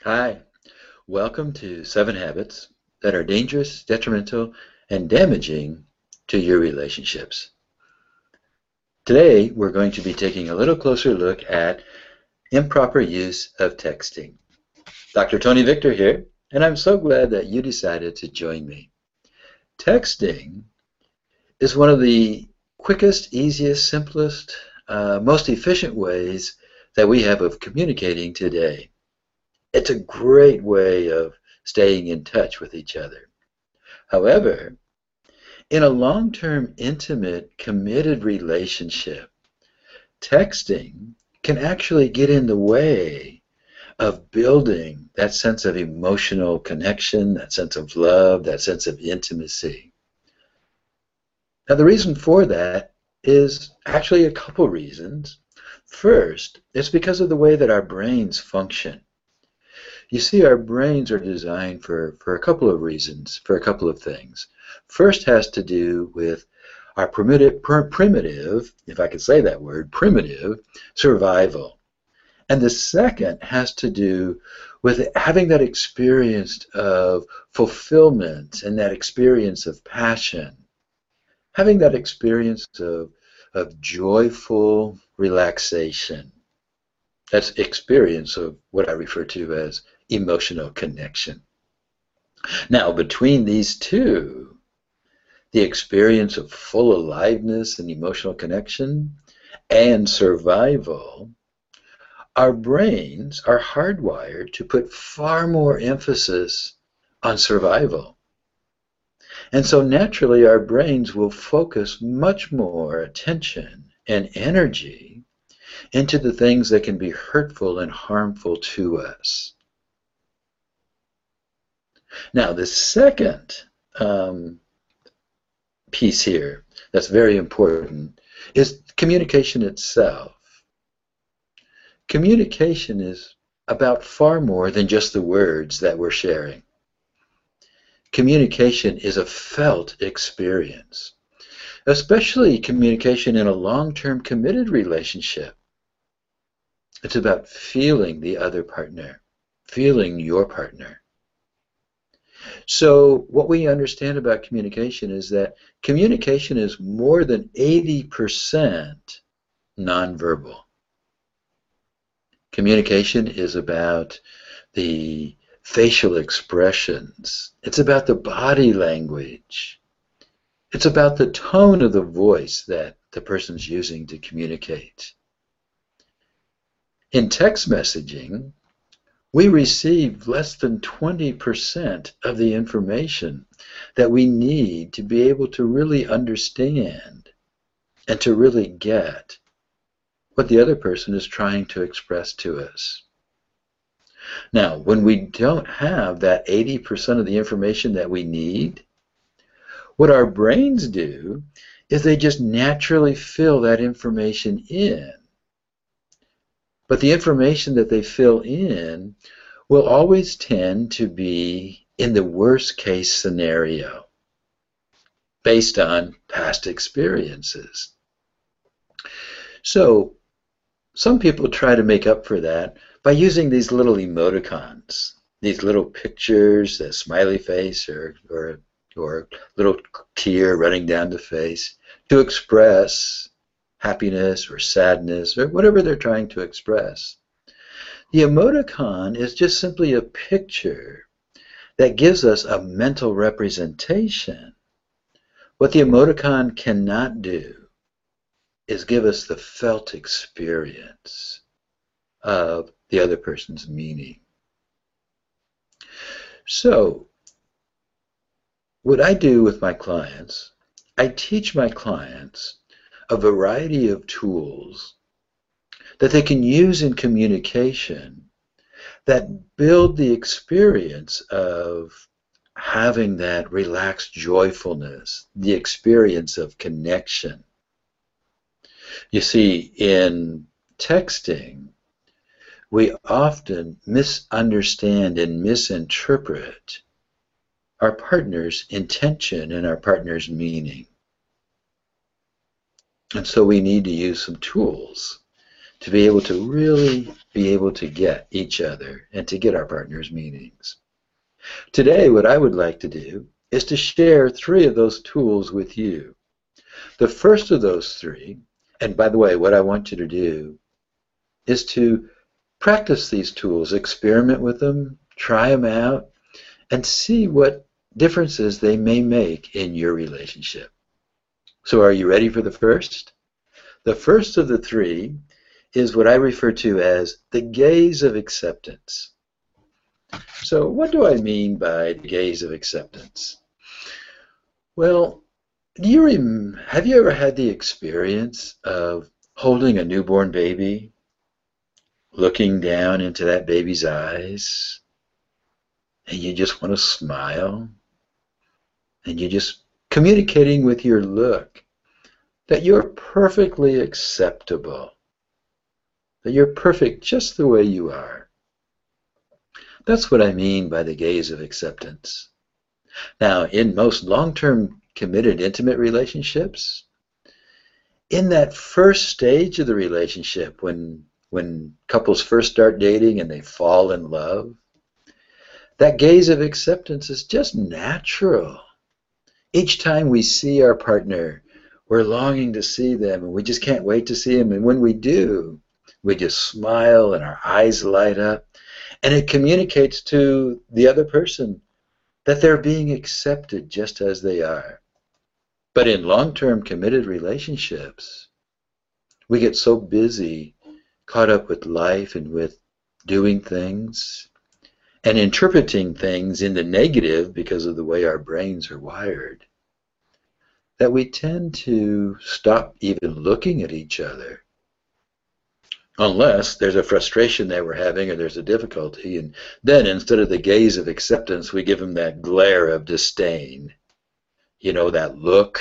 Hi, welcome to 7 Habits that are dangerous, detrimental, and damaging to your relationships. Today, we're going to be taking a little closer look at improper use of texting. Dr. Tony Victor here, and I'm so glad that you decided to join me. Texting is one of the quickest, easiest, simplest, most efficient ways that we have of communicating today. It's a great way of staying in touch with each other. However, in a long-term, intimate, committed relationship, texting can actually get in the way of building that sense of emotional connection, that sense of love, that sense of intimacy. Now, the reason for that is actually a couple reasons. First, it's because of the way that our brains function. You see, our brains are designed for a couple of reasons, for a couple of things. First has to do with our primitive, if I could say that word, primitive survival. And the second has to do with having that experience of fulfillment and that experience of passion, having that experience of joyful relaxation. That's experience of what I refer to as emotional connection. Now, between these two, the experience of full aliveness and emotional connection and survival, our brains are hardwired to put far more emphasis on survival. And so naturally, our brains will focus much more attention and energy into the things that can be hurtful and harmful to us. Now, the second piece here that's very important is communication itself. Communication is about far more than just the words that we're sharing. Communication is a felt experience, especially communication in a long-term committed relationship. It's about feeling the other partner, feeling your partner. So what we understand about communication is that communication is more than 80% nonverbal. Communication is about the facial expressions. It's about the body language. It's about the tone of the voice that the person's using to communicate. In text messaging, we receive less than 20% of the information that we need to be able to really understand and to really get what the other person is trying to express to us. Now, when we don't have that 80% of the information that we need, what our brains do is they just naturally fill that information in. But the information that they fill in will always tend to be in the worst case scenario based on past experiences. So some people try to make up for that by using these little emoticons, these little pictures, a smiley face or little tear running down the face to express happiness or sadness or whatever they're trying to express. The emoticon is just simply a picture that gives us a mental representation. What the emoticon cannot do is give us the felt experience of the other person's meaning. So, what I do with my clients, I teach my clients a variety of tools that they can use in communication that build the experience of having that relaxed joyfulness, the experience of connection. You see, in texting, we often misunderstand and misinterpret our partner's intention and our partner's meaning. And so we need to use some tools to be able to really be able to get each other and to get our partner's meanings. Today, what I would like to do is to share 3 of those tools with you. The first of those 3, and by the way, what I want you to do is to practice these tools, experiment with them, try them out, and see what differences they may make in your relationship. So are you ready for the first? The first of the 3 is what I refer to as the gaze of acceptance. So what do I mean by the gaze of acceptance? Well, have you ever had the experience of holding a newborn baby, looking down into that baby's eyes, and you just want to smile, and you're just communicating with your look that you're perfectly acceptable, that you're perfect just the way you are? That's what I mean by the gaze of acceptance. Now, in most long-term committed intimate relationships, in that first stage of the relationship, when couples first start dating and they fall in love, that gaze of acceptance is just natural. Each time we see our partner, we're longing to see them, and we just can't wait to see them. And when we do, we just smile and our eyes light up, and it communicates to the other person that they're being accepted just as they are. But in long-term committed relationships, we get so busy, caught up with life and with doing things and interpreting things in the negative because of the way our brains are wired, that we tend to stop even looking at each other. Unless there's a frustration that we're having or there's a difficulty, and then instead of the gaze of acceptance, we give them that glare of disdain. You know, that look.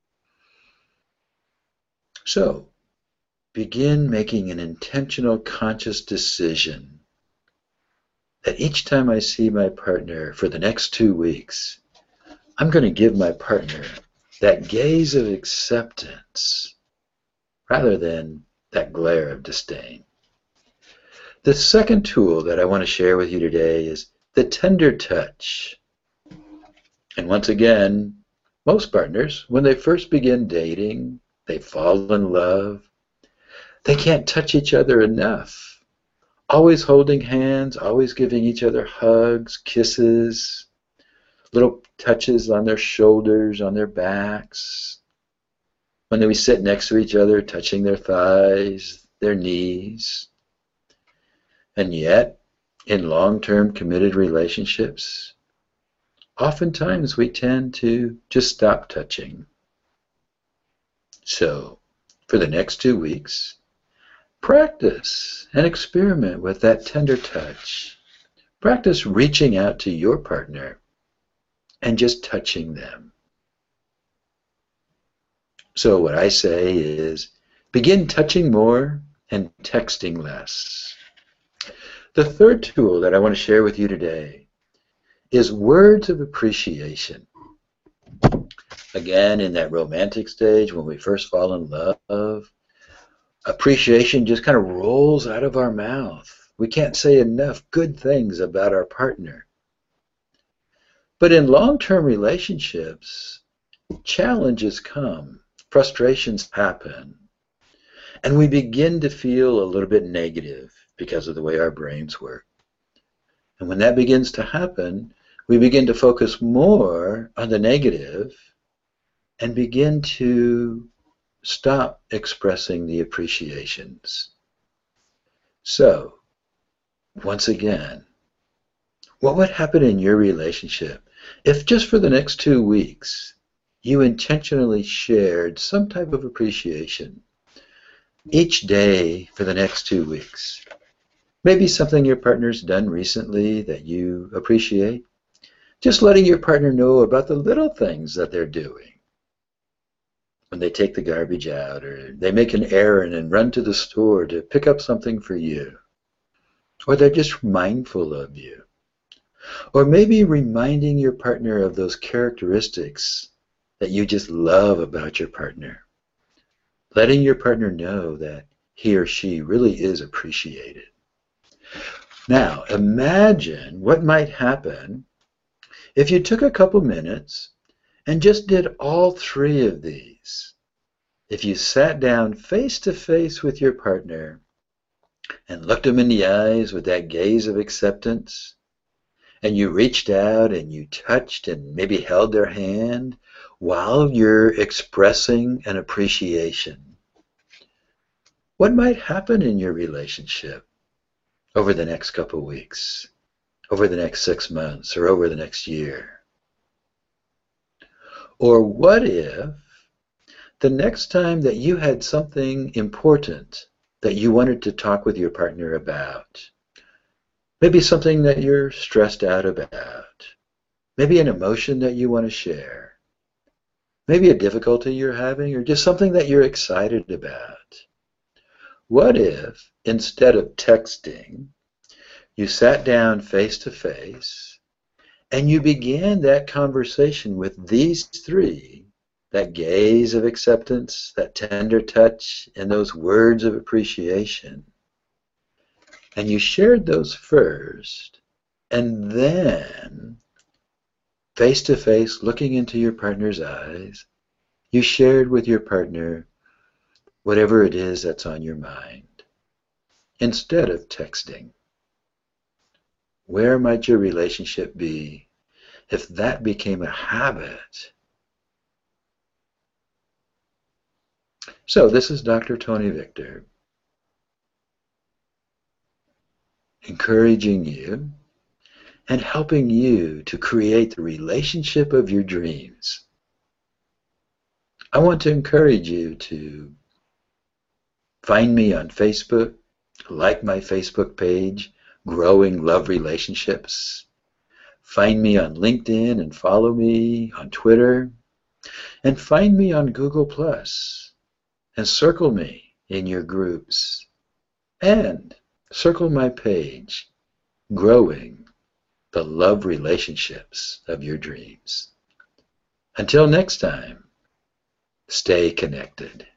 So, begin making an intentional, conscious decision that each time I see my partner for the next 2 weeks, I'm going to give my partner that gaze of acceptance rather than that glare of disdain. The second tool that I want to share with you today is the tender touch. And once again, most partners, when they first begin dating, they fall in love, they can't touch each other enough. Always holding hands, always giving each other hugs, kisses, little touches on their shoulders, on their backs. When we sit next to each other, touching their thighs, their knees. And yet, in long-term committed relationships, oftentimes we tend to just stop touching. So, for the next 2 weeks, practice and experiment with that tender touch. Practice reaching out to your partner and just touching them. So what I say is, begin touching more and texting less. The third tool that I want to share with you today is words of appreciation. Again, in that romantic stage, when we first fall in love, appreciation just kind of rolls out of our mouth. We can't say enough good things about our partner. But in long-term relationships, challenges come, frustrations happen, and we begin to feel a little bit negative because of the way our brains work. And when that begins to happen, we begin to focus more on the negative and begin to stop expressing the appreciations. So, once again, what would happen in your relationship if just for the next 2 weeks you intentionally shared some type of appreciation each day for the next 2 weeks? Maybe something your partner's done recently that you appreciate. Just letting your partner know about the little things that they're doing. When they take the garbage out, or they make an errand and run to the store to pick up something for you. Or they're just mindful of you. Or maybe reminding your partner of those characteristics that you just love about your partner. Letting your partner know that he or she really is appreciated. Now, imagine what might happen if you took a couple minutes and just did all three of these. If you sat down face to face with your partner and looked them in the eyes with that gaze of acceptance, and you reached out and you touched and maybe held their hand while you're expressing an appreciation, what might happen in your relationship over the next couple weeks, over the next 6 months, or over the next year? Or what if the next time that you had something important that you wanted to talk with your partner about, maybe something that you're stressed out about, maybe an emotion that you want to share, maybe a difficulty you're having, or just something that you're excited about, what if instead of texting, you sat down face to face and you began that conversation with these three, that gaze of acceptance, that tender touch, and those words of appreciation, and you shared those first, and then face to face, looking into your partner's eyes, you shared with your partner whatever it is that's on your mind instead of texting. Where might your relationship be if that became a habit? So this is Dr. Tony Victor, encouraging you and helping you to create the relationship of your dreams. I want to encourage you to find me on Facebook, like my Facebook page, Growing Love Relationships. Find me on LinkedIn and follow me on Twitter. And find me on Google Plus and circle me in your groups. And circle my page, Growing the Love Relationships of Your Dreams. Until next time, stay connected.